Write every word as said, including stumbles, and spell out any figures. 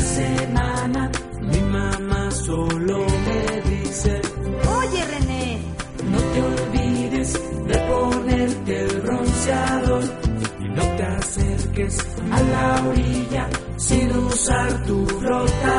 semana mi mamá solo me dice: Oye, René, no te olvides de ponerte el bronceador y no te acerques a la orilla sin usar tu flotador.